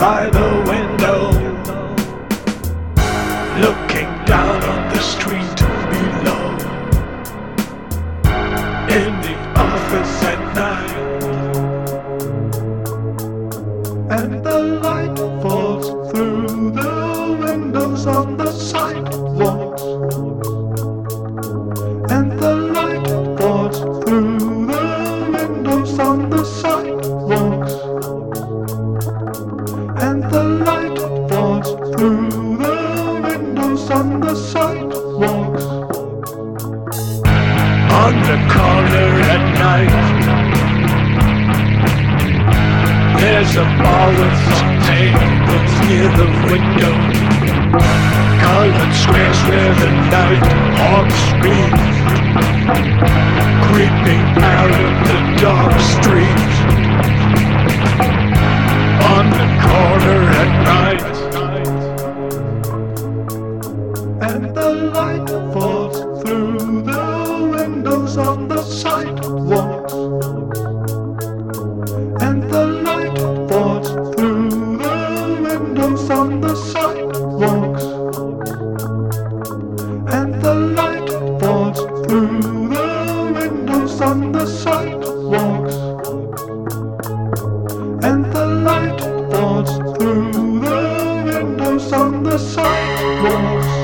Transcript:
by the window, looking down on the street below. In the office at night, and the light falls through the windows on the sidewalks, and the light falls through the windows on the sidewalks, and the light falls through the windows on the sidewalks. On the corner at night, there's a bar with some tables near the window, colored squares where the night hawks scream, creeping out of the dark streets. On the corner at night, and the light falls through the windows on the sidewalks, and the light falls through the windows on the sidewalks, and the light falls through the windows on the sidewalks, and the light falls through the windows on the sidewalks.